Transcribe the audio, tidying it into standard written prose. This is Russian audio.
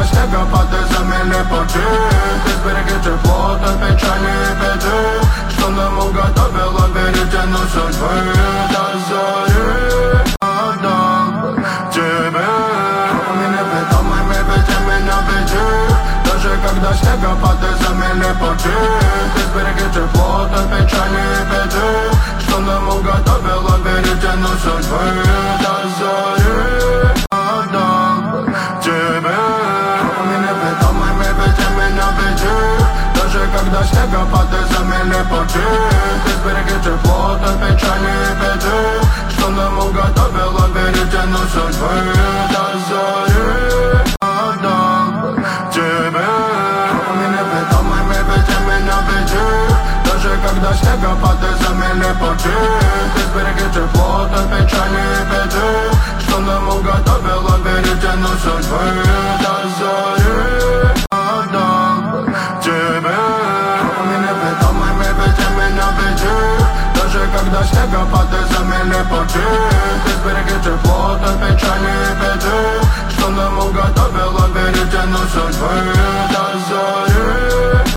снегопады замели пути. Ты сбереги тепло от печали и беды, что нам уготовила веретено судьбы. До зари отдал тебе. Меня ведомыми веди меня веди, даже когда снегопады замели пути. Ты сбереги тепло от печали и беды, что нам уготовила веретено судьбы. До зари отдал тебе. Меня ведомыми веди меня веди, даже когда снегопады замели пути. Ты сбереги тепло от печали и беды, что нам уготовила веретено судьбы. До зари отдал тебе. Меня ведомыми веди меня веди, даже когда снегопады замели пути. Ты сбереги тепло от печали и беды, что нам уготовила веретено судьбы. До зари отдал тебе. Меня ведомыми веди меня веди, даже когда снегопады замели пути. Ты сбереги тепло от печали и беды, что нам уготовила веретено судьбы.